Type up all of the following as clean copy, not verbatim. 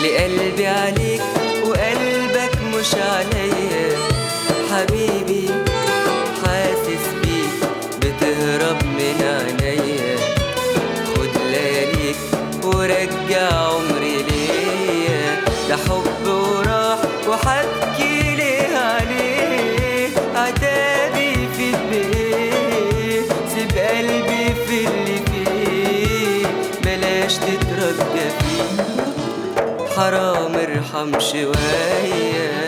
لقلبي عليك وقلبك مش عليا. حبيبي حاسس بيك بتهرب من عينيا، خد لياليك ورجع عمري ليا. ده حب وراح وحبكي ليه عليه، عتابي في البيه، سيب قلبي في اللي فيه، بلاش تترجى فيه، حرام ارحم شوية.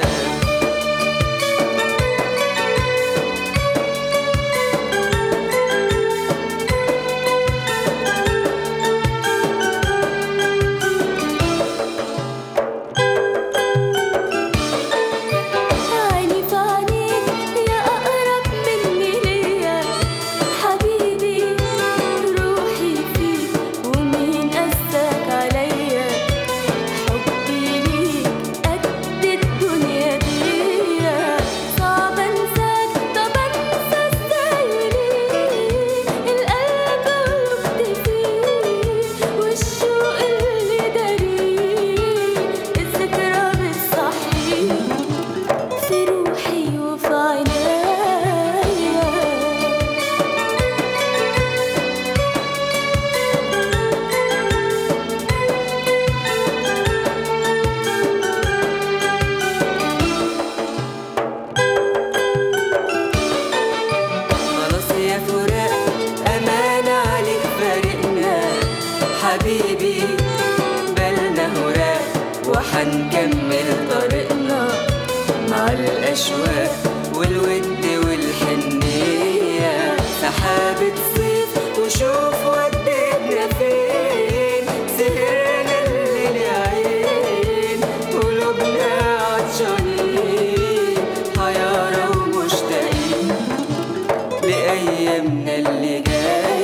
حبيبي بالنا هراء وحنكمل طريقنا مع الأشواق والود والحنية. سحابة صيف وشوف ودتنا فين، سهرنا الليل عين قلوبنا عطشانين، حيارى ومشتاقين لأيامنا اللي جاية.